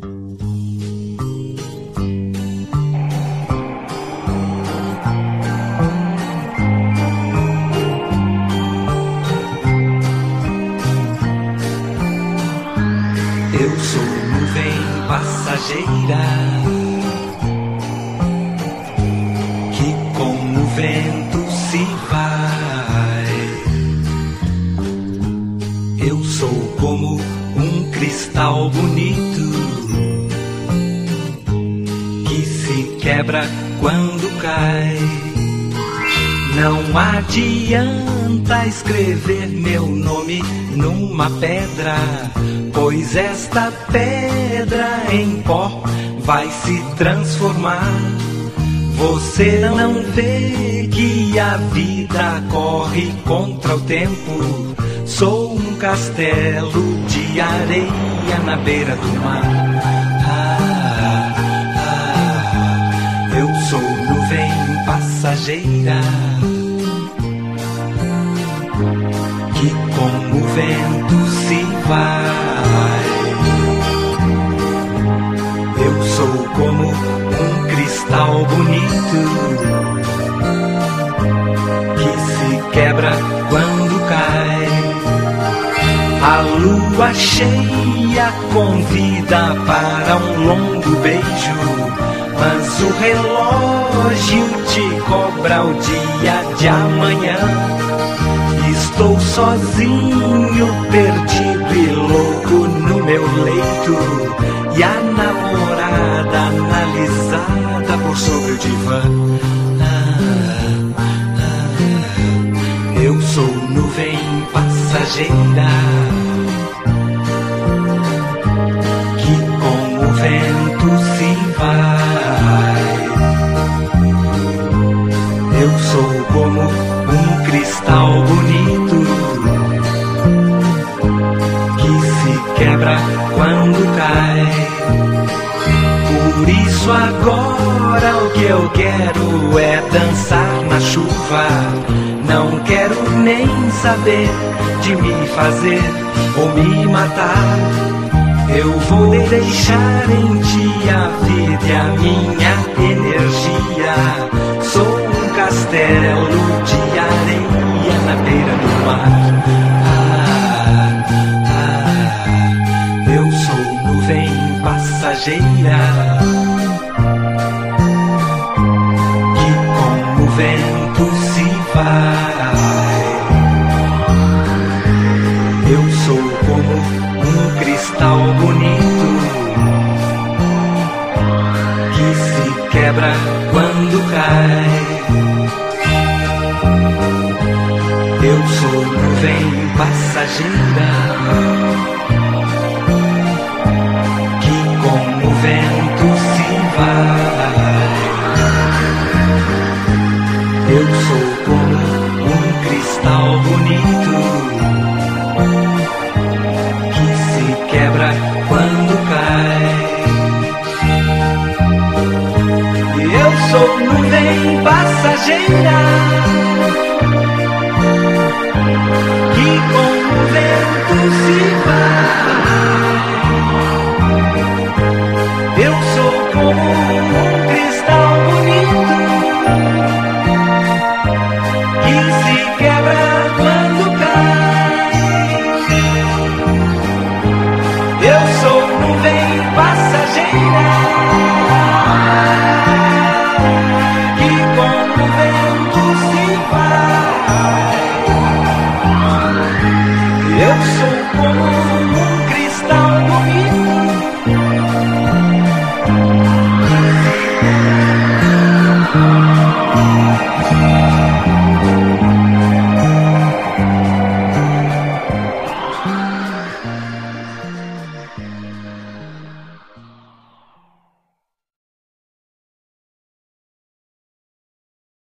Eu sou nuvem passageira que com o vento se vai. Eu sou como um cristal bonito que se quebra quando cai. Não adianta escrever meu nome numa pedra, pois esta pedra em pó vai se transformar. Você não vê que a vida corre contra o tempo. Sou um castelo de areia na beira do mar. Eu sou nuvem passageira que com o vento se vai. Eu sou como um cristal bonito que se quebra quando cai. A lua cheia convida para um longo beijo, mas o relógio te cobra o dia de amanhã. Estou sozinho, perdido e louco no meu leito, e a namorada analisada por sobre o divã. Eu sou nuvem passageira que com o vento se vai. Eu sou como um cristal bonito que se quebra quando cai. Por isso agora o que eu quero é dançar na chuva. Não quero nem saber de me fazer ou me matar. Eu vou deixar em ti a vida e a minha energia. Sou um castelo de areia na beira do mar. Eu sou nuvem passageira que com o vento se vai. Eu sou como um cristal bonito que se quebra quando cai. Eu sou nuvem passageira que com o vento se vai. Eu sou como um cristal bonito que se quebra quando cai. Eu sou nuvem passageira que com o vento se vai. Eu sou como